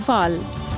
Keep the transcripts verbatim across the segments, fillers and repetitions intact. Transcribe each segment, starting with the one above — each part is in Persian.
فال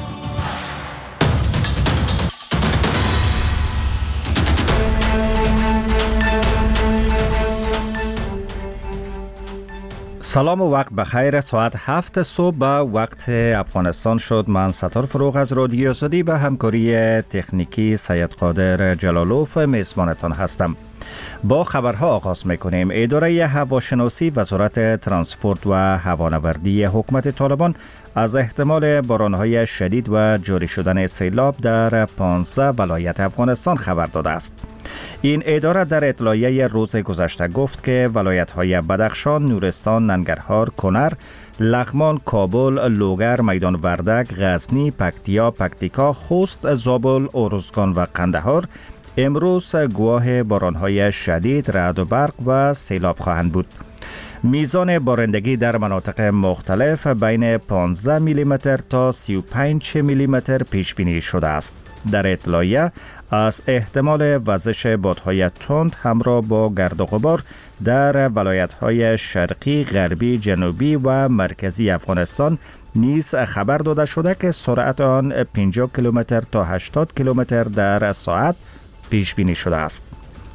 سلام و وقت بخیر. ساعت هفت صبح به وقت افغانستان شد. من ستار فروغ از رادیو آزادی به همکاری تکنیکی سید قادر جلالوف میزبانتان هستم. با خبرها آغاز میکنیم. اداره هواشناسی وزارت ترانسپورت و هوانوردی حکومت طالبان از احتمال بارانهای شدید و جاری شدن سیلاب در پانزده ولایت افغانستان خبر داده است. این اداره در اطلاعیه روز گذشته گفت که ولایت‌های بدخشان، نورستان، ننگرهار، کنر، لغمان، کابل، لوگر، میدان وردک، غزنی، پکتیا، پکتیکا، خوست، زابل، ارزگان و قندهار امروز گواه بارانهای شدید، رعد و برق و سیلاب خواهند بود. میزان بارندگی در مناطق مختلف بین پانزده میلیمتر تا سی و پنج میلیمتر پیش بینی شده است. در اطلاعیه از احتمال وزش بادهای تند همراه با گرد و غبار در ولایت‌های شرقی، غربی، جنوبی و مرکزی افغانستان نیز خبر داده شده که سرعت آن پنجاه کیلومتر تا هشتاد کیلومتر در ساعت پیش بینی شده است.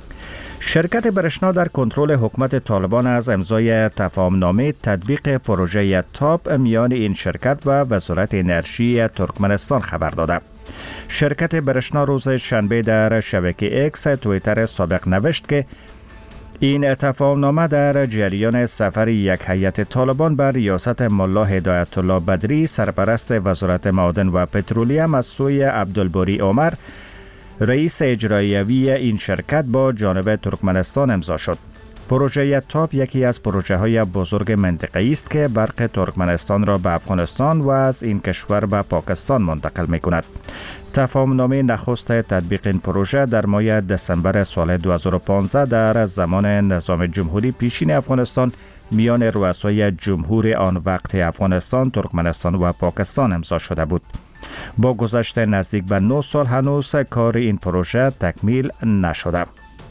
شرکت برشنا در کنترل حکومت طالبان از امضای تفاهمنامه تطبیق پروژه تاپ میان این شرکت و وزارت انرژی ترکمنستان خبر داده. شرکت برشنا روز شنبه در شبکه اکس توییتر سابق نوشت که این تفاهمنامه در جریان سفر یک هیئت طالبان بر ریاست ملا هدایت الله بدری سرپرست وزارت معادن و پترولیم از سوی عبدالباری عمر رئیس اجرایوی این شرکت با جانب ترکمنستان امضا شد. پروژه تاپ یکی از پروژه های بزرگ منطقه‌ای است که برق ترکمنستان را به افغانستان و از این کشور به پاکستان منتقل می کند. تفاهمنامه نخست تطبیق این پروژه در ماه دسامبر سال دو هزار و پانزده در زمان نظام جمهوری پیشین افغانستان میان رؤسای جمهور آن وقت افغانستان، ترکمنستان و پاکستان امضا شده بود. با گذشت نزدیک به نه سال هنوز کار این پروژه تکمیل نشده.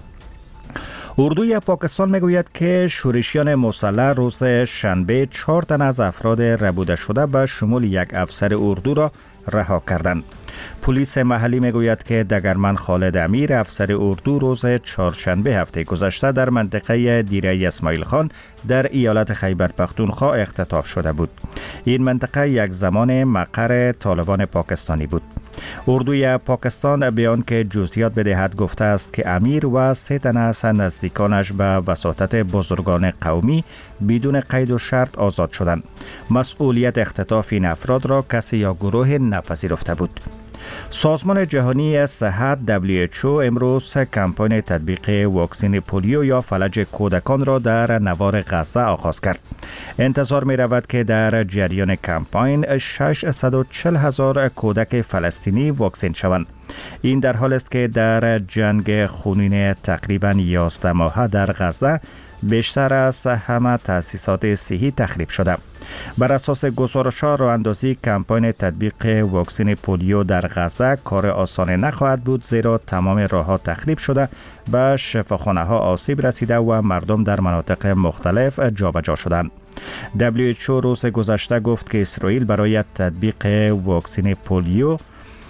اردوی پاکستان میگوید که شورشیان مسلح روز شنبه چهار تن از افراد ربوده شده به شمول یک افسر اردو را رها کردند. پلیس محلی میگوید که دگرمن خالد امیر افسر اردو روز چهارشنبه هفته گذشته در منطقه دیره اسماعیل خان در ایالت خیبر پختونخوا اختطاف شده بود. این منطقه یک زمان مقر طالبان پاکستانی بود. اردوی پاکستان بیان که جزئیات بدهد گفته است که امیر و سه تن از نزدیکانش به وساطت بزرگان قومی بدون قید و شرط آزاد شدند. مسئولیت اختطاف این افراد را کسی یا گروه نپذیرفته بود. سازمان جهانی صحت دبلیو اچ او امروز کمپاین تطبیق واکسن پولیو یا فلج کودکان را در نوار غزه آغاز کرد. انتظار می رود که در جریان کمپاین ششصد و چهل هزار کودک فلسطینی واکسن شوند. این در حال است که در جنگ خونین تقریباً یازده ماهه در غزه بیشتر از همه تأسیسات صحی تخریب شده. بر اساس گزارش‌ها راه‌اندازی کمپاین تطبیق واکسن پولیو در غزه کار آسان نخواهد بود، زیرا تمام راه‌ها تخریب شده، به شفاخانه‌ها آسیب رسیده و مردم در مناطق مختلف جابجا شدند. دبلیو اچ او روز گذشته گفت که اسرائیل برای تطبیق واکسن پولیو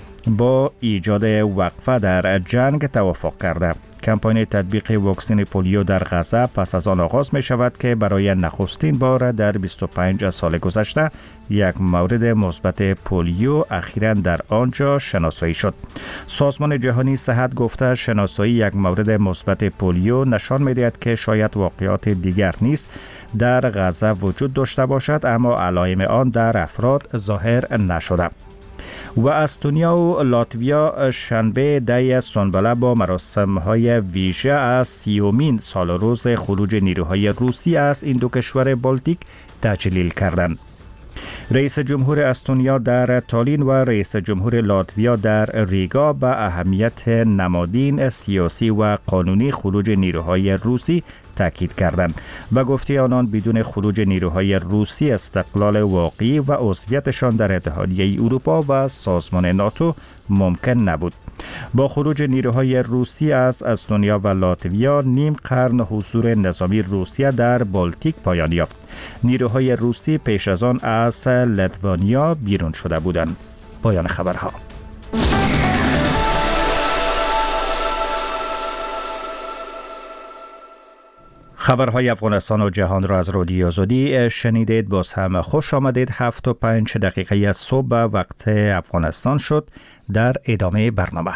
با ایجاد وقفه در جنگ توافق کرده. کمپاین تطبیق واکسن پولیو در غزه پس از آن آغاز می شود که برای نخستین بار در بیست و پنج سال گذشته یک مورد مثبت پولیو اخیراً در آنجا شناسایی شد. سازمان جهانی صحت گفته شناسایی یک مورد مثبت پولیو نشان می دهد که شاید واقعات دیگر نیز در غزه وجود داشته باشد، اما علائم آن در افراد ظاهر نشده. و استونیا و لاتویا شنبه دی سنبله با مراسم‌های ویژه از سیومین سال روز خروج نیروهای روسی از این دو کشور بالتیک تجلیل کردند. رئیس جمهور استونیا در تالین و رئیس جمهور لاتویا در ریگا به اهمیت نمادین سیاسی و قانونی خروج نیروهای روسی تاکید کردند. به گفته آنان بدون خروج نیروهای روسی استقلال واقعی و عضویتشان در اتحادیه اروپا و سازمان ناتو ممکن نبود. با خروج نیروهای روسی از استونیا و لاتویا نیم قرن حضور نظامی روسیه در بالتیک پایان یافت. نیروهای روسی پیش از آن از لیتوانیا بیرون شده بودند. پایان خبرها. خبرهای افغانستان و جهان را از رادیو آزادی شنیدید. باز هم خوش آمدید. هفت و پنج دقیقه از صبح وقت افغانستان شد. در ادامه برنامه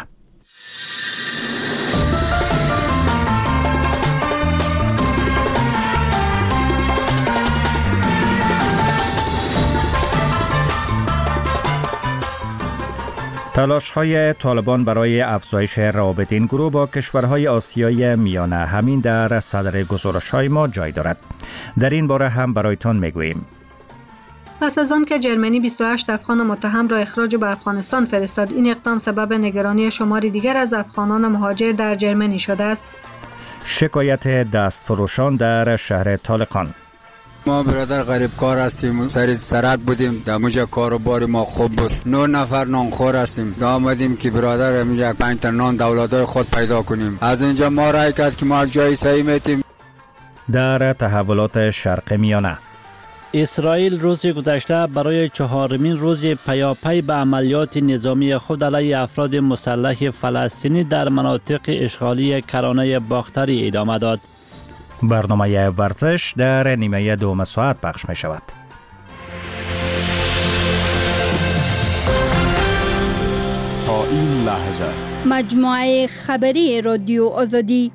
تلاش‌های طالبان برای افزایش روابط این گروه با کشورهای آسیای میانه همین در صدر گزارش‌های ما جای دارد. در این باره هم برایتان میگوییم. پس از آن که جرمنی بیست و هشت افغان متهم را اخراج به افغانستان فرستاد، این اقدام سبب نگرانی شماری دیگر از افغانان مهاجر در جرمنی شده است. شکایت دستفروشان در شهر طالقان. ما برادر غریب کار هستیم، سر سرک بودیم، در موجه کاروبار ما خوب بود. نه نفر نانخور هستیم، دا آمدیم که برادر موجه پنج تا نان دولتای خود پیدا کنیم. از اینجا ما رای کرد که ما یک جای صحیح میتیم. در تحولات شرق میانه، اسرائیل روز گذشته برای چهارمین روز پیاپی به عملیات نظامی خود علیه افراد مسلح فلسطینی در مناطق اشغالی کرانه باختری ادامه داد. برنامه ورزش در نیمه دوم ساعت پخش می شود. تا این لحظه مجموعه خبری رادیو آزادی.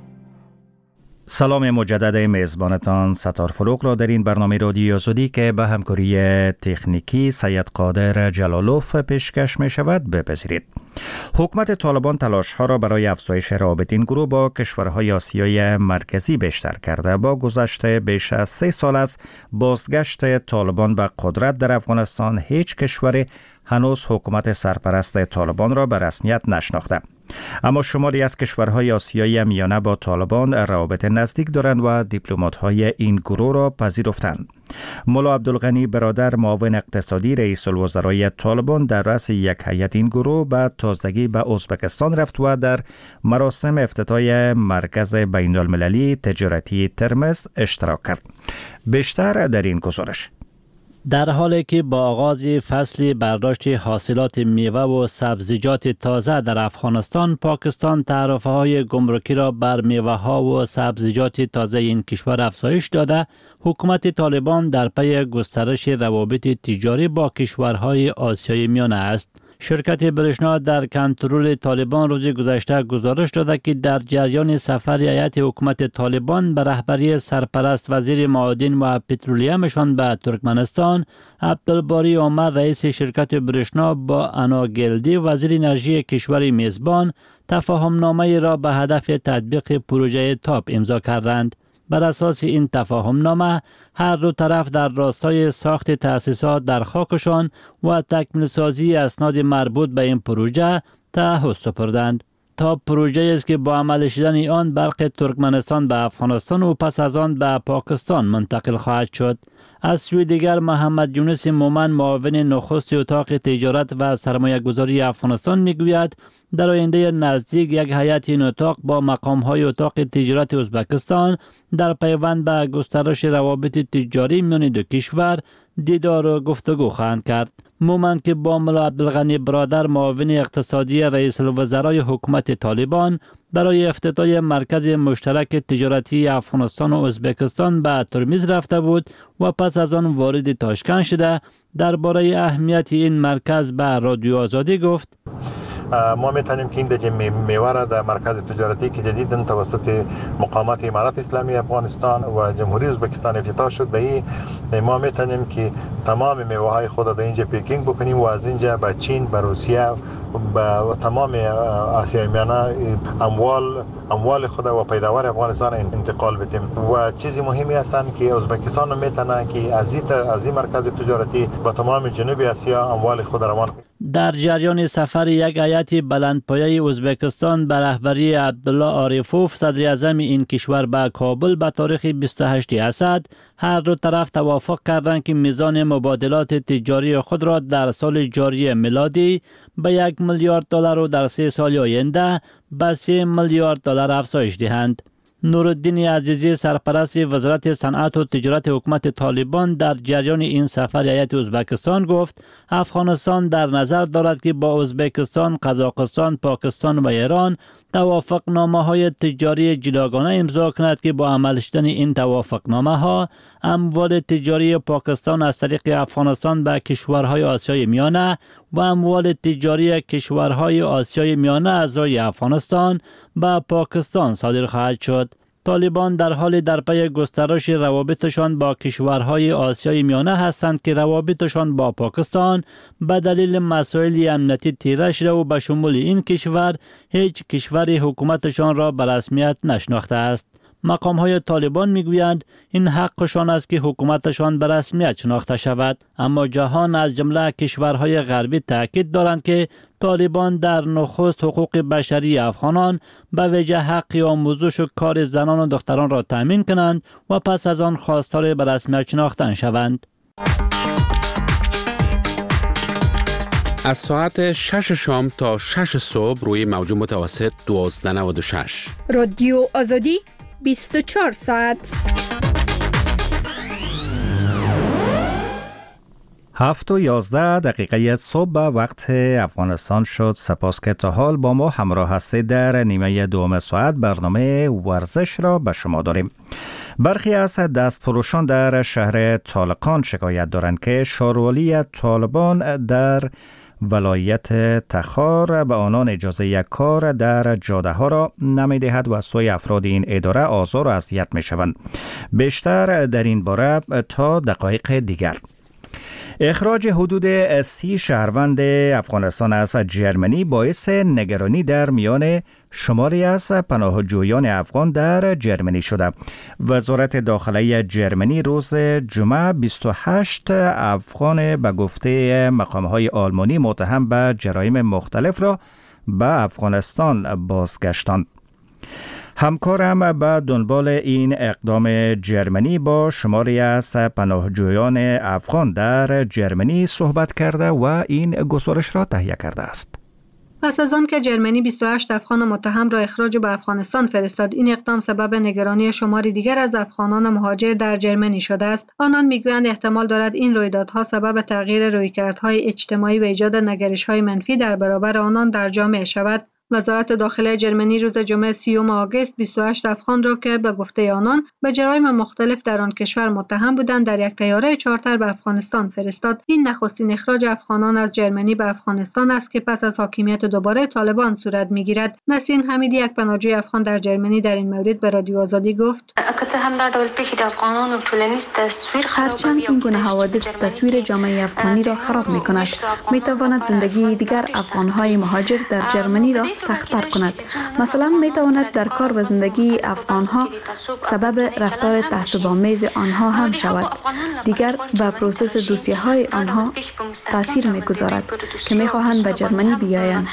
سلام مجدد میزبانتان ستار فروغ را در این برنامه رادیو آزادی که به همکاری تکنیکی سید قادر جلالوف پیشکش می شود بپذیرید. حکومت طالبان تلاش ها را برای افزایش روابط این گروه با کشورهای آسیای مرکزی بیشتر کرده. با گذشت بیش از سه سال از بازگشت طالبان به قدرت در افغانستان، هیچ کشور هنوز حکومت سرپرست طالبان را به رسمیت نشناخته. اما شماری از کشورهای آسیای میانه با طالبان روابط نزدیک دارند و دیپلمات‌های این گروه را پذیرفتند. مولا عبدالغنی برادر، معاون اقتصادی رئیس الوزرای طالبان، در رأس یک هیئت این گروه به تازگی به ازبکستان رفت و در مراسم افتتاح مرکز بین المللی تجارتی ترمز اشتراک کرد. بیشتر در این گزارش. در حالی که با آغاز فصل برداشت حاصلات میوه و سبزیجات تازه در افغانستان، پاکستان تعرفه های گمرکی را بر میوه ها و سبزیجات تازه این کشور افزایش داده، حکومت طالبان در پی گسترش روابط تجاری با کشورهای آسیای میانه است. شرکت برشنا در کنترل طالبان روز گذشته گزارش داده که در جریان سفر هیئت حکومت طالبان به رهبری سرپرست وزیر معادن و پترولیمشان به ترکمنستان، عبدالباری عمر رئیس شرکت برشنا با انا گلدی وزیر انرژی کشور میزبان تفاهمنامه را به هدف تطبیق پروژه تاپ امضا کردند. بر اساس این تفاهمنامه هر دو طرف در راستای ساخت تأسیسات در خاکشان و تکمیل سازی اسناد مربوط به این پروژه تعهد سپردند. تاپ پروژه است که با عمل شدن آن برق ترکمنستان به افغانستان و پس از آن به پاکستان منتقل خواهد شد. از سوی دیگر محمد یونس مومن، معاون نخست اتاق تجارت و سرمایه گذاری افغانستان میگوید در آینده نزدیک یک هیئت این اتاق با مقام‌های اتاق تجارت ازبکستان در پیوند به گسترش روابط تجاری میان دو کشور دیدار و گفتگو خواهند کرد. مومن که با مولا عبدالغنی برادر، معاون اقتصادی رئیس الوزرای حکومت طالبان، برای افتتاح مرکز مشترک تجارتی افغانستان و ازبکستان به ترمیز رفته بود و پس از آن وارد تاشکند شده، درباره اهمیت این مرکز به رادیو آزادی گفت: ما میتونیم که این دجه میوه را در مرکز تجارتی که جدیداً توسط مقامات امارات اسلامی افغانستان و جمهوری ازبکستان افتتاح شد، به ما میتونیم که تمام میوه های خود در اینجا پیکینگ بکنیم و از اینجا به چین، به روسیه، به تمام آسیای میانه اموال اموال خود و پیداوار افغانستان انتقال بدیم. و چیزی مهمی هستن که ازبکستان میتونه که از این از این مرکز تجارتی به تمام جنوب آسیا اموال خود روان کنه. در جریان سفر یک هیئت بلندپایه ازبکستان به رهبری عبدالله عارفوف صدر اعظم این کشور به کابل به تاریخ بیست و هشتم اسد هر دو طرف توافق کردند که میزان مبادلات تجاری خود را در سال جاری میلادی به یک میلیارد دلار و در سه سال آینده به سه میلیارد دلار افزایش دهند. نورالدین عزیزی سرپرست وزارت صنعت و تجارت حکومت طالبان در جریان این سفر هیئت ازبکستان گفت افغانستان در نظر دارد که با ازبکستان، قزاقستان، پاکستان و ایران توافقنامه های تجاری جداگانه امضا کند که با عمل شدن این توافقنامه ها اموال تجاری پاکستان از طریق افغانستان به کشورهای آسیای میانه و اموال تجاری کشورهای آسیای میانه از رای افغانستان به پاکستان صادر خواهد شد. طالبان در حال در پی گسترش روابطشان با کشورهای آسیای میانه هستند که روابطشان با پاکستان به دلیل مسائل امنیتی تیره شده و به شمول این کشور هیچ کشوری حکومتشان را به رسمیت نشناخته است. مقام های طالبان میگویند این حقشان است که حکومتشان به رسمیت شناخته شود، اما جهان از جمله کشورهای غربی تاکید دارند که طالبان در نخست حقوق بشری افغانان به ویژه حق آموزش و کار زنان و دختران را تامین کنند و پس از آن خواستار به رسمیت شناختن شوند. از ساعت شش شام تا شش صبح روی موج متوسط دوازده نود و شش رادیو آزادی بیست و چهار ساعت. هفت و یازده دقیقه صبح وقت افغانستان شد. سپاس که تا حال با ما همراه هستید. در نیمه دوم ساعت برنامه ورزش را به شما داریم. برخی از دستفروشان در شهر طالقان شکایت دارند که شاروالی طالبان در ولایت تخار به آنان اجازه یک کار در جاده ها را نمی دهد و از سوی افراد این اداره آزار و اذیت می شوند. بیشتر در این باره تا دقایق دیگر. اخراج حدود سی شهروند افغانستان از جرمنی باعث نگرانی در میان شماری از پناهجویان افغان در جرمنی شده. وزارت داخلی جرمنی روز جمعه بیست و هشت افغان به گفته مقام‌های آلمانی متهم به جرایم مختلف را به افغانستان بازگشتاند. همکارم به دنبال این اقدام جرمنی با شماری از پناهجویان افغان در جرمنی صحبت کرده و این گزارش را تهیه کرده است. پس از آن که جرمنی بیست و هشت افغان متهم را اخراج به افغانستان فرستاد، این اقدام سبب نگرانی شماری دیگر از افغانان مهاجر در جرمنی شده است. آنان میگویند احتمال دارد این رویدادها سبب تغییر رویکردهای اجتماعی و ایجاد نگرش‌های منفی در برابر آنان در جامعه شود. وزارت داخلی جرمنی روز جمعه سیوم آگوست بیست و هشت افغان را که به گفته آنان به جرایم مختلف در آن کشور متهم بودند در یک طیاره چارتر به افغانستان فرستاد. این نخستین اخراج افغانان از جرمنی به افغانستان است که پس از حاکمیت دوباره طالبان صورت میگیرد. نسرین حمیدی، یک پناهجوی افغان در جرمنی، در این مورد به رادیو آزادی گفت: هرچند این گونه حوادث تصویر جامعه افغانی را خراب می‌کند، می‌تواند زندگی دیگر افغان‌های مهاجر در جرمنی را سخت‌تر کند. مثلا می‌تواند در کار و زندگی افغان‌ها سبب رفتار تعصب‌آمیز آنها هم شود. دیگر به پروسس دوسیه‌های آنها تاثیر می‌گذارد که می‌خواهند به جرمنی بیایند.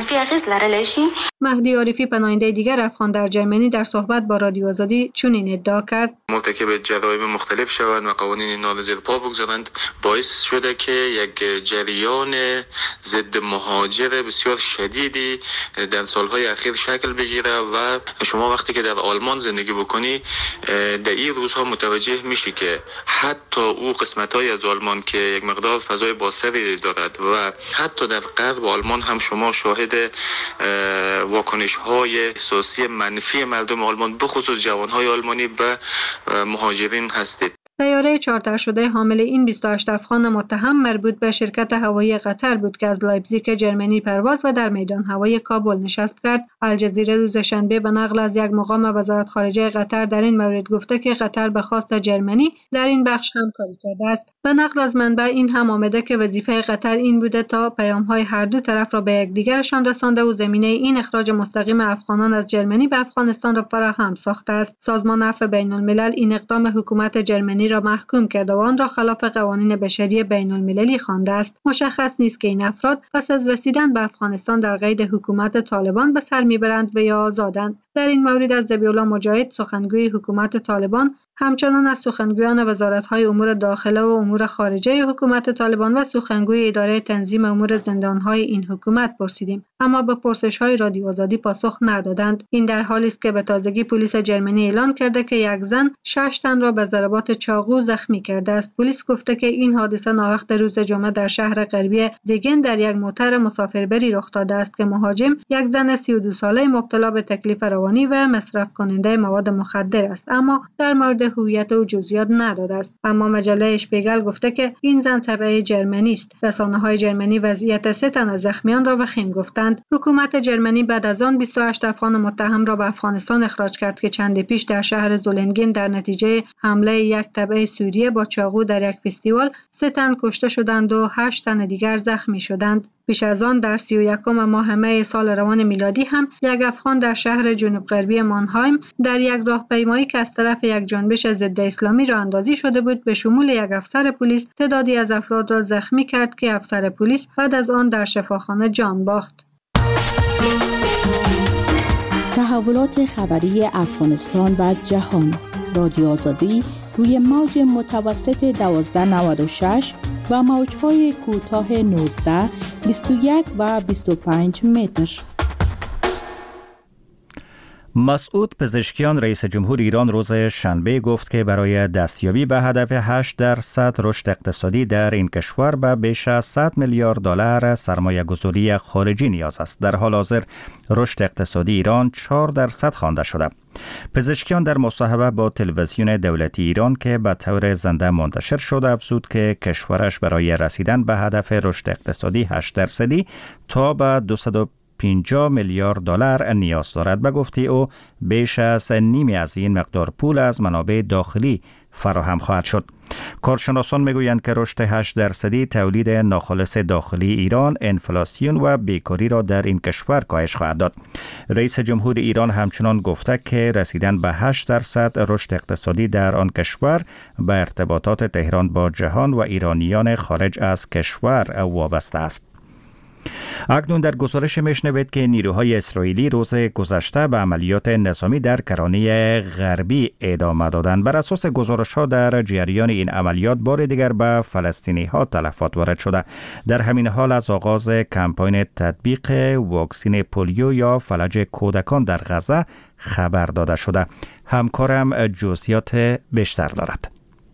مهدی عارفی، پناهنده دیگر افغان در جرمنی، در صحبت با رادیو آزادی چنین ادعا کرد: مرتکب جرایم مختلف شوند و قوانین نال زیر پا بگذارند، باعث شده که یک جریان ضد مهاجر بسیار شدیدی در سالهای اخیر شکل بگیره و شما وقتی که در آلمان زندگی بکنی در این روزها متوجه میشی که حتی او قسمت‌های از آلمان که یک مقدار فضای بازتری دارد و حتی در غرب آلمان هم شما شاهد واکنش‌های احساسی منفی مردم آلمان بخصوص جوان‌های آلمانی به مهاجرین هستید. طیاره چارتر شده حامل این بیست و هشت افغان متهم مربوط به شرکت هوایی قطر بود که از لایپزیگ جرمنی پرواز و در میدان هوایی کابل نشست کرد. الجزیره روز شنبه به نقل از یک مقام وزارت خارجه قطر در این مورد گفته که قطر به خواست جرمنی در این بخش همکاری کرده است. به نقل از منبع این هم آمده که وظیفه قطر این بوده تا پیام‌های هر دو طرف را به یکدیگرشان رسانده و زمینه این اخراج مستقیم افغانان از جرمنی به افغانستان را فراهم ساخته است. سازمان عفو بین‌الملل این اقدام حکومت جرمنی را محکوم کرده و آن را خلاف قوانین بشری بین المللی خوانده است. مشخص نیست که این افراد پس از رسیدن به افغانستان در قید حکومت طالبان به سر میبرند و یا آزادند. در این مورد از ذبیح‌الله مجاهد سخنگوی حکومت طالبان همچنان از سخنگویان وزارت‌های امور داخله و امور خارجه حکومت طالبان و سخنگوی اداره تنظیم امور زندان‌های این حکومت پرسیدیم، اما به پرسش‌های رادیو آزادی پاسخ ندادند. این در حالی است که به تازگی پلیس جرمنی اعلان کرده که یک زن شش تن را به ضربات چاقو زخمی کرده است. پلیس گفته که این حادثه ناوقت روز جمعه در شهر غربی زیگن در یک موتر مسافربری رخ داده است که مهاجم یک زن سی و دو ساله مبتلا به تکلیف روانی و مصرف کننده مواد مخدر است، اما در مورد هویت او جزئیات نداده است. اما مجله اشپیگل گفته که این زن تبع جرمنی است. رسانه‌های جرمنی وضعیت سه تن از زخمیان را وخیم گفتند. حکومت جرمنی بعد از آن بیست و هشت افغان متهم را به افغانستان اخراج کرد که چند پیش در شهر زولنگین در نتیجه حمله یک تبع سوریه با چاقو در یک فستیوال سه تن کشته شدند و هشت تن دیگر زخمی شدند. پیش از آن در سی و یکم ماه می سال روان میلادی هم یک افغان در شهر جنوب غربی مانهایم در یک راهپیمایی که از طرف یک جنبش ضد اسلامی راه اندازی شده بود به شمول یک افسر پلیس تعدادی از افراد را زخمی کرد که افسر پلیس بعد از آن در شفاخانه جان باخت. تحولات خبری افغانستان و جهان. رادیو آزادی روی موج متوسط دوازده نود و شش و موج‌های کوتاه نوزده، بیست و یک و بیست و پنج متر. مسعود پزشکیان رئیس جمهور ایران روز شنبه گفت که برای دستیابی به هدف هشت درصد رشد اقتصادی در این کشور به بیش از صد میلیارد دلار سرمایه گذاری خارجی نیاز است. در حال حاضر رشد اقتصادی ایران چهار درصد خوانده شده. پزشکیان در مصاحبه با تلویزیون دولتی ایران که به طور زنده منتشر شد افزود که کشورش برای رسیدن به هدف رشد اقتصادی هشت درصدی تا به دویست و پنجاه میلیارد دلار نیاز دارد. به گفته او بیش از نیمی از این مقدار پول از منابع داخلی فراهم خواهد شد. کارشناسان میگویند که رشد هشت درصدی تولید ناخالص داخلی ایران، انفلاسیون و بیکاری را در این کشور کاهش خواهد داد. رئیس جمهور ایران همچنان گفته که رسیدن به هشت درصد رشد اقتصادی در آن کشور به ارتباطات تهران با جهان و ایرانیان خارج از کشور وابسته است. اکنون در گزارش میشنوید که نیروهای اسرائیلی روز گذشته به عملیات نظامی در کرانه غربی ادامه دادند. بر اساس گزارش‌ها در جریان این عملیات بار دیگر به فلسطینی‌ها تلفات وارد شده. در همین حال از آغاز کمپاین تطبیق واکسن پولیو یا فلج کودکان در غزه خبر داده شده. همکارم جزئیات بیشتر دارد.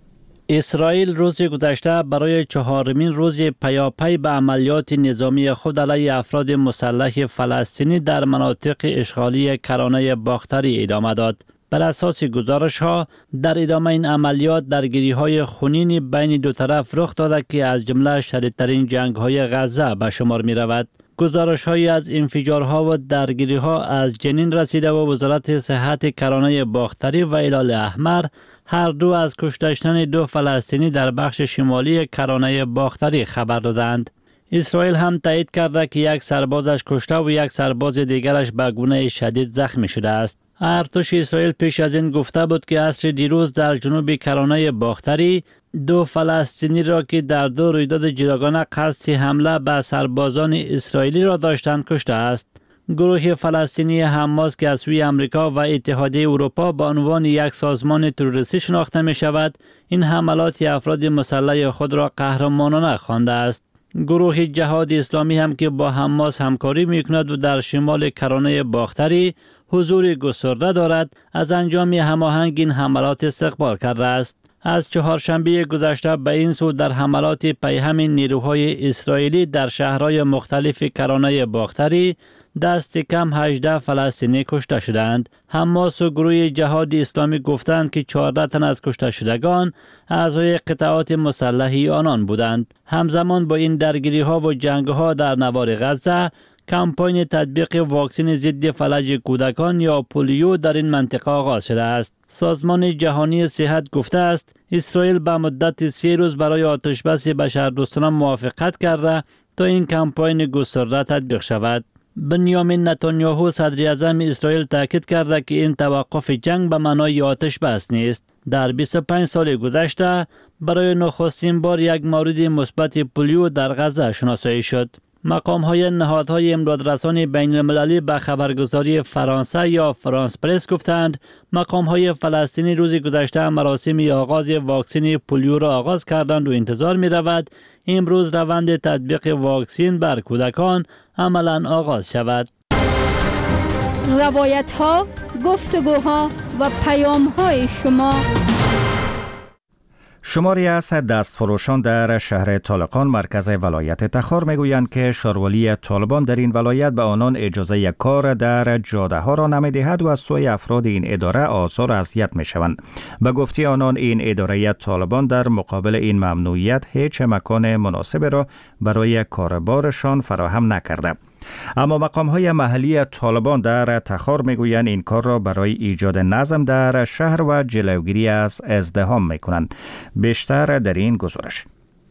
اسرائیل روز گذشته برای چهارمین روز پیاپی به عملیات نظامی خود علیه افراد مسلح فلسطینی در مناطق اشغالی کرانه باختری ادامه داد. بر اساس گزارش ها در ادامه این عملیات درگیری های خونین بین دو طرف رخ داده که از جمله شدیدترین جنگ های غزه به شمار می رود. گزارش های از انفجارها و درگیری ها از جنین رسیده و وزارت صحت کرانه باختری و هلال احمر هر دو از کشته شدن دو فلسطینی در بخش شمالی کرانه باختری خبر دادند. اسرائیل هم تایید کرده که یک سربازش کشته و یک سرباز دیگرش به گونه شدید زخمی شده است. ارتش اسرائیل پیش از این گفته بود که عصر دیروز در جنوب کرانه باختری دو فلسطینی را که در دو رویداد جداگانه قصد حمله به سربازان اسرائیلی را داشتند کشته است. گروه فلسطینی حماس که از سوی امریکا و اتحادیه اروپا به عنوان یک سازمان تروریستی شناخته می شود، این حملات افراد مسلح خود را قهرمانانه خوانده است. گروه جهاد اسلامی هم که با حماس همکاری می کند و در شمال کرانه باختری حضور گسترده دارد، از انجام هماهنگ این حملات استقبال کرده است. از چهارشنبه گذشته به این سو در حملات پیهم نیروهای اسرائیلی در شهرهای مختلف کرانه باختری دست کم هجده فلسطینی کشته شدند. حماس و گروه جهاد اسلامی گفتند که چهارده تن از کشته شدگان اعضای قطعات مسلحی آنان بودند. همزمان با این درگیری ها و جنگ ها در نوار غزه، کمپاین تطبیق واکسن ضد فلج کودکان یا پولیو در این منطقه آغاز شده است. سازمان جهانی صحت گفته است اسرائیل به مدت سه روز برای آتشبس بشردوستانه موافقت کرده تا این کمپاین گسترده تطبیق شود. بنیامین نتانیاهو صدر اعظم اسرائیل تاکید کرده که این توقف جنگ به معنای آتش بس نیست. در بیست و پنج سال گذشته برای نخستین بار یک مورد مثبت پولیو در غزه شناسایی شد. مقام‌های نهادهای امدادرسانی بین المللی به خبرگزاری فرانسه یا فرانس پرس گفتند مقام‌های فلسطینی روز گذشته مراسم آغاز واکسن پولیو را آغاز کردند و انتظار می‌رود امروز روند تطبیق واکسن بر کودکان عملاً آغاز شود. روایت‌ها، گفتگوها و پیام‌های شما. شماری از دستفروشان در شهر طالقان مرکز ولایت تخار میگویند که شاروالی طالبان در این ولایت به آنان اجازه کار در جاده ها را نمیدهد و از سوی افراد این اداره آزار و اذیت میشوند. به گفته آنان این اداره طالبان در مقابل این ممنوعیت هیچ مکان مناسب را برای کاربارشان فراهم نکرده. اما مقام‌های محلی طالبان در تخار میگویند این کار را برای ایجاد نظم در شهر و جلوگیری از ازدحام میکنند. بیشتر در این گزارش.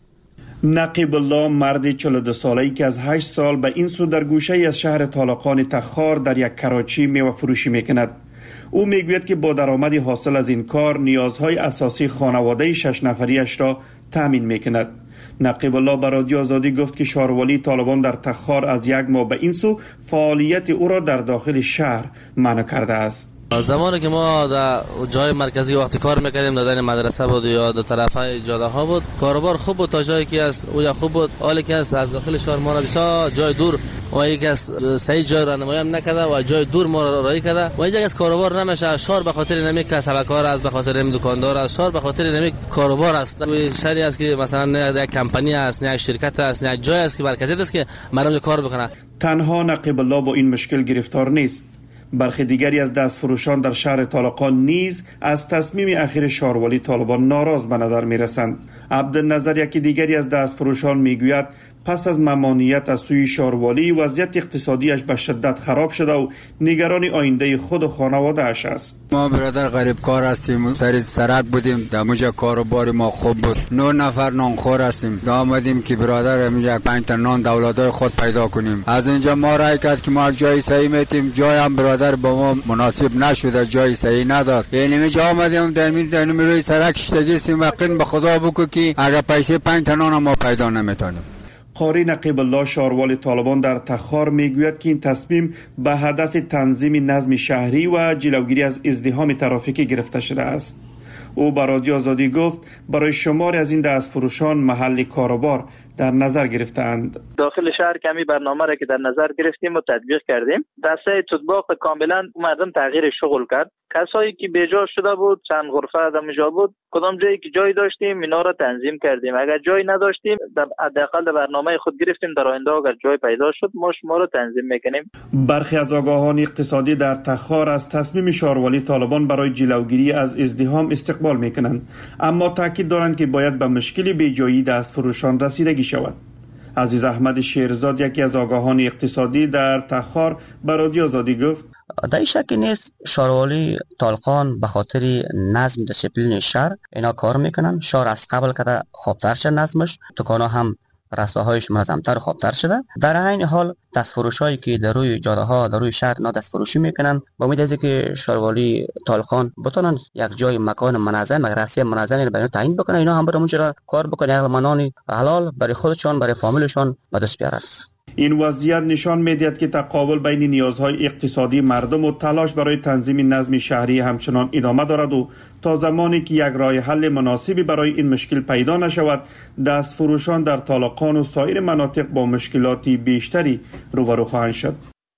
نقیب الله مرد چهل و دو ساله‌ای که از هشت سال به این سو در گوشه از شهر طالقان تخار در یک کراچی میوه فروشی میکند. او میگوید که با درآمد حاصل از این کار نیازهای اساسی خانواده شش نفریش را تامین میکند. نقیب الله به رادیو آزادی گفت که شاروالی طالبان در تخار از یک ماه به این سو فعالیت او را در داخل شهر منع کرده است. زمانی که ما در جای مرکزی وقتی کار میکردیم در مدرسه بود یا در طرفای جاده ها بود، کاروبار خوب بود تا جایی که از او خوب بود، حالی که از داخل شهر ما را بسیار جای دور و یک از صحیح جای را نمایی هم نکرده و جای دور ما را رایی کرده و یک از کاروبار نمیشه. شهر به خاطر نمی کسبکار است، به خاطر نمی دکاندار است، شهر به خاطر نمی کاروبار است. شهری است که مثلا یک کمپانی است، یک شرکت است، یک جای است که مرکزی است که مردم کار بکنه. تنها نقیب الله با این مشکل گرفتار نیست. برخی دیگری از دستفروشان در شهر طالقان نیز از تصمیم اخیر شاروالی طالبان ناراض به نظر می رسند. عبدالنظر یکی دیگری از دستفروشان می گوید پس از ممانعت از سوی شاروالی وضعیت اقتصادیش به شدت خراب شده و نگران آینده خود و خانواده اش است. ما برادر غریب کار هستیم، سر سرک بودیم، در موجه کاروبار ما خوب بود، نه نفر نانخور هستیم، دا آمدیم که برادر میگه پنج تا نان دولادای خود پیدا کنیم. از اینجا ما رای کرد که ما جای صحیح میتیم، جای هم برادر با ما مناسب نشده، جای صحیح نداد. یعنی میجا آمدیم در می در روی سرک شتگیستیم و قین به خدا بگو که اگر پیسه پنج تا نان ما پیدا نمیتونیم. قاری نقیب الله شاروال طالبان در تخار میگوید که این تصمیم به هدف تنظیم نظم شهری و جلوگیری از ازدحام ترافیکی گرفته شده است. او به رادیو آزادی گفت برای شماری از این دستفروشان محل کاروبار در نظر گرفتند. داخل شهر کمی برنامه را که در نظر گرفتیم و تطبیق کردیم، دسته تطبیق کاملا مردم تغییر شغل کرد. کسایی که بیجا شده بود چند غرفه دمجا بود، کدام جایی که جای داشتیم اینا را تنظیم کردیم. اگر جای نداشتیم حداقل در برنامه خود گرفتیم در آینده اگر جای پیدا شد ما شما را تنظیم میکنیم. برخی از آگاهان اقتصادی در تخار از تصمیم شاروالی طالبان برای جلوگیری از ازدحام استقبال میکنند، اما تاکید دارند که باید به مشکل بیجایی دستفروشان رسیدگی شود. عزیز احمد شیرزاد یکی از آگاهان اقتصادی در تخار به رادیو آزادی گفت در شکی نیست شاروالی طالقان به خاطر نظم دسیپلین شهر اینا کار میکنن. شهر از قبل کده خوبتر شد نظمش، دکانا هم رستاهایش منظمتر و خوبتر شده. در این حال دستفروشایی که در روی جاده ها در روی شهر اینا دستفروشی میکنن با امید از که شاروالی طالقان بتونن یک جای مکان منظم مدرسه منظمی برای تعیین بکنن، اینا هم برای اونجا کار بکنن و منانی حلال برای خودشان برای فامیلشان به دست بیارن. این وضعیت نشان می‌دهد که تقابل بین نیازهای اقتصادی مردم و تلاش برای تنظیم نظم شهری همچنان ادامه دارد و تا زمانی که یک راه حل مناسبی برای این مشکل پیدا نشود، دستفروشان در طالقان و سایر مناطق با مشکلاتی بیشتری روبرو خواهند شد.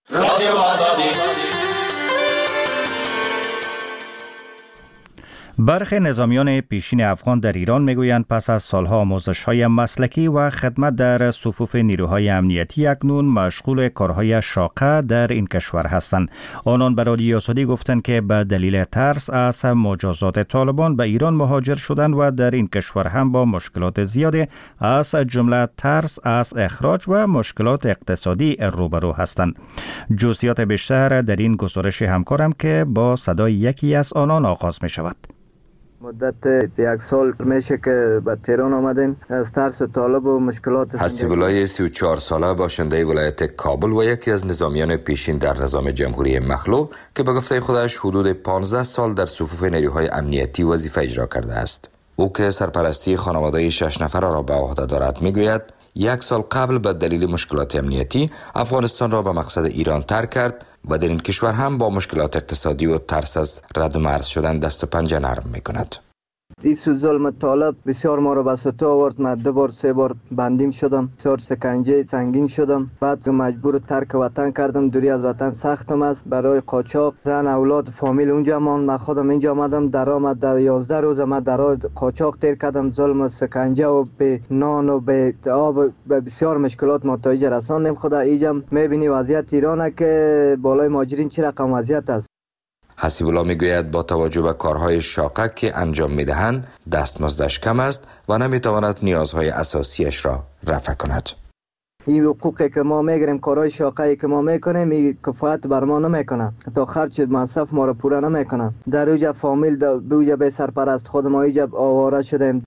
برخی نظامیان پیشین افغان در ایران میگویند پس از سالها آموزش‌های مسلکی و خدمت در صفوف نیروهای امنیتی اکنون مشغول کارهای شاقه در این کشور هستند. آنان به رادیو آزادی گفتند که به دلیل ترس از مجازات طالبان به ایران مهاجر شدند و در این کشور هم با مشکلات زیادی از جمله ترس از اخراج و مشکلات اقتصادی روبرو هستند. جزئیات بیشتر در این گزارش همکارم که با صدای یکی از آنان آغاز می شود. مدت یک سال میشه که به تهران آمدیم از ترس طالب و مشکلات. حسیب الله سی و چهار ساله باشنده ولایت کابل و یکی از نظامیان پیشین در نظام جمهوری مخلوع که به گفته خودش حدود پانزده سال در صفوف نیروهای امنیتی وظیفه اجرا کرده است. او که سرپرستی خانواده شش نفر را به عهده دارد میگوید یک سال قبل به دلیل مشکلات امنیتی افغانستان را به مقصد ایران ترک کرد و در این کشور هم با مشکلات اقتصادی و ترس از رد مرز شدن دست و پنجه نرم میکند. این ظلم طالب بسیار ما را به سطح آورد. من دو بار سه بار بندیم شدم، بسیار سکنجه سنگین شدم، بعد مجبور ترک وطن کردم. دوری از وطن سختم است. برای قاچاق زن اولاد فامیل اونجا ماند، من خودم اینجا آمدم. درآمد در یازده روز من در قاچاق تیر کردم. ظلم سکنجه و به نان و به آب به بسیار مشکلات ما تا اینجا رساندیم. خدا اینجا میبینی وضعیت ایران که بالای مهاجرین چه رقم وضعیت است. حسیب الله میگوید با توجه به کارهای شاقه که انجام میدهند دستمزدش کم است و نمیتواند نیازهای اساسیش را رفع کند. این حقوقی که ما میگیریم، کارهای شاقه‌ای که ما میکنیم، این کفایت بر ما نمیکنه، تا خرج مصرف ما را پوره نمیکنه. در اوجا فامیل در اوجا به سرپرست خود ما اینجا آواره شدیم.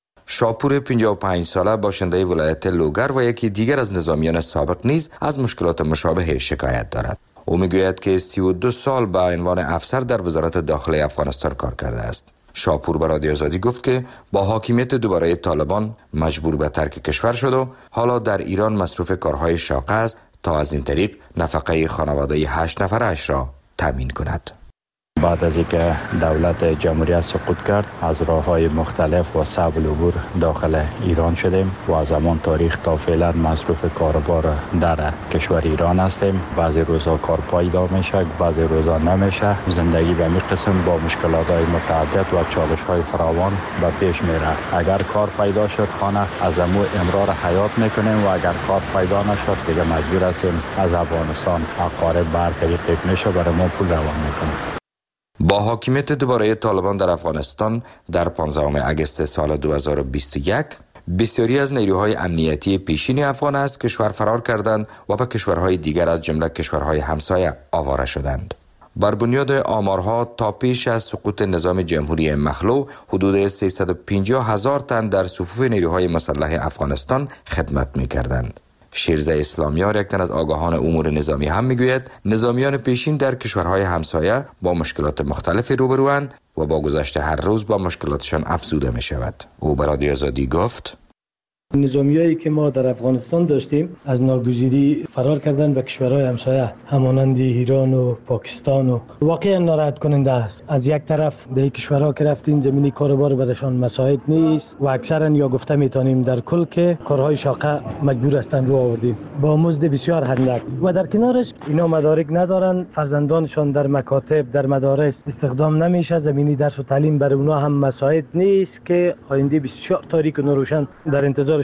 شاپور پنجاه و پنج ساله باشنده ولایت لوگر و یکی دیگر از نظامیان سابق نیز از مشکلات مشابه شکایت دارد. او میگوید که سی و دو سال به عنوان افسر در وزارت داخلی افغانستان کار کرده است. شاپور به رادیو آزادی گفت که با حاکمیت دوباره طالبان مجبور به ترک کشور شد و حالا در ایران مصروف کارهای شاقه است تا از این طریق نفقه خانواده هشت نفرش را تامین کند. بعد از اینکه دولت جمهوریت سقوط کرد از راه‌های مختلف و صعب العبور داخل ایران شدیم و از همان تاریخ تا فعلا مصروف کاروبار در کشور ایران هستیم. بعضی روزها کار پایدار میشه، بعضی روزها نمیشه. زندگی به این قسم با مشکلات‌های متعدد و چالش‌های فراوان به پیش میره. اگر کار پیدا شد خانه از امو امرار حیات میکنیم و اگر کار پیدا نشد دیگه مجبور هستیم از افغانستان اقارب بر طریق میشه برای ما پول روان میکنیم. با حاکمیت دوباره طالبان در افغانستان در پانزدهم اگست سال دو هزار و بیست و یک بسیاری از نیروهای امنیتی پیشین افغان از کشور فرار کردند و به کشورهای دیگر از جمله کشورهای همسایه آواره شدند. بر بنیاد آمارها تا پیش از سقوط نظام جمهوری مخلوع حدود سیصد و پنجاه هزار تن در صفوف نیروهای مسلح افغانستان خدمت می‌کردند. شیرزه اسلامیار یک تن از آگاهان امور نظامی هم میگوید نظامیان پیشین در کشورهای همسایه با مشکلات مختلفی روبروند و با گذشت هر روز با مشکلاتشان افزوده می شود. او به رادیو آزادی گفت نظامیایی که ما در افغانستان داشتیم از ناگزیری فرار کردن به کشورهای همسایه همانند ایران و پاکستان و واقعا ناراحت کننده است. از یک طرف در کشورها که رفتیم زمینی کاروبار برشان مساعد نیست و اکثرا یا گفته میتونیم در کل که کارهای شاقه مجبور هستند رو آوردیم با مزد بسیار اندک و در کنارش اینا مدارک ندارن، فرزندانشان در مکاتب در مدارس استخدام نمیشه، زمینی درس و تعلیم برای اونها هم مساعد نیست که آینده بسیار تاریک و ناروشن در انتظار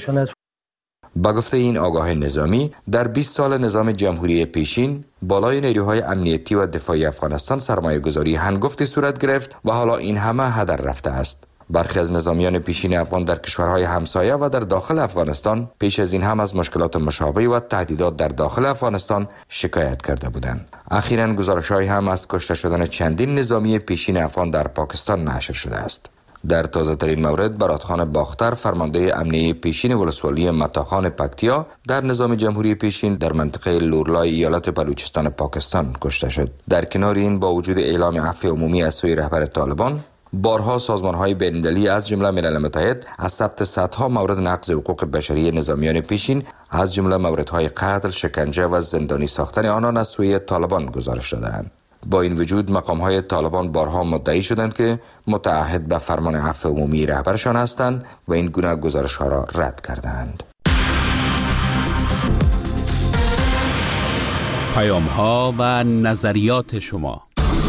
با گفته این آگاه نظامی در بیست سال نظام جمهوری پیشین بالای نیروهای امنیتی و دفاعی افغانستان سرمایه گذاری هنگفتی صورت گرفت و حالا این همه هدر رفته است. برخی از نظامیان پیشین افغان در کشورهای همسایه و در داخل افغانستان پیش از این هم از مشکلات مشابه و تهدیدات در داخل افغانستان شکایت کرده بودند. اخیراً گزارش‌هایی هم از کشته شدن چندین نظامی پیشین افغان در پاکستان نشر شده است. در تازه ترین مورد برادخان باختر فرمانده امنیه پیشین ولسوالی متاخان پکتیا در نظام جمهوری پیشین در منطقه لورلای ایالت بلوچستان پاکستان کشته شد. در کنار این با وجود اعلام عفو عمومی از سوی رهبر طالبان بارها سازمان‌های بین‌المللی از جمله ملل متحد از ثبت صدها مورد نقض حقوق بشری نظامیان پیشین از جمله موردهای قتل، شکنجه و زندانی ساختن آنان از سوی طالبان گزارش دادند. با این وجود مقام‌های طالبان بارها مدعی شدند که متعهد به فرمان عفو عمومی رهبرشان هستند و این گونه گزارش‌ها را رد کردند. پیام‌ها و نظریات شما.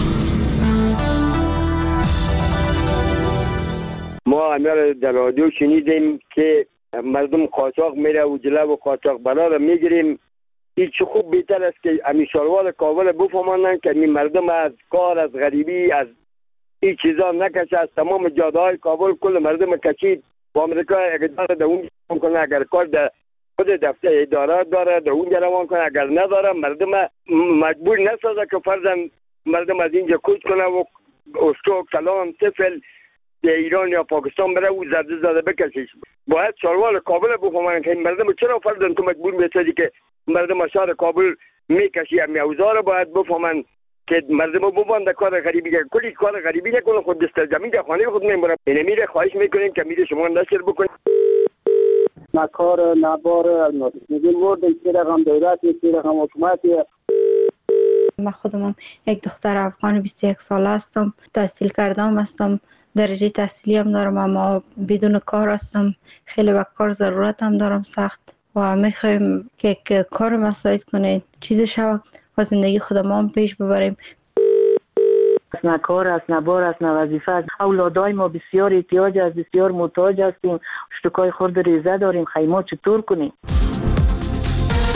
ما امیر در رادیو شنیدیم که مردم قاچاق میره و جلو و قاچاق برا را میگیریم. این چه خوب بهتر است که امی شاروار کابل بفهمانند که امی مردم از کار از غریبی از این چیزا نکشه. از تمام جاده های کابل کل مردم کشید و امریکا اقدار در اون کنه. اگر کار در خود دفتر اداره داره در اونجا روان کنه، اگر نداره مردم مجبور نسازه که فرضاً مردم از اینجا کوچ کنه و استو کلام طفل ایران یا پاکستان بره او زده زده بکشیش. باید شاروال کابل بفهمن که مردم چرا فردن تو مجبور میشدی که مردم شهر کابل میکشی. امی اوزار باید بفهمن که مردم ببند کار غریبی که کلی کار غریبی نکنه، خود دست زمین در خانه خود میمونه. اینه میره خواهش میکنیم که میره شما نشر بکنید. نه کار نه بار میگیم ورد یک رقم دولت یک رقم حکومت. من خودم یک دختر افغان بیست و یک ساله هستم، تحصیل کردم هستم، درجه تحصیلی هم دارم اما بدون کار هستم. خیلی وقت کار ضرورت هم دارم سخت و میخوایم که کار مساعد کنید چیز شود و زندگی خودم هم پیش ببریم. نه کار است، نه بار است، نه وظیفه است. اولادای ما بسیار احتیاج است، بسیار محتاج هستیم. اشتکای خورد ریزه داریم، خیمات چطور کنیم؟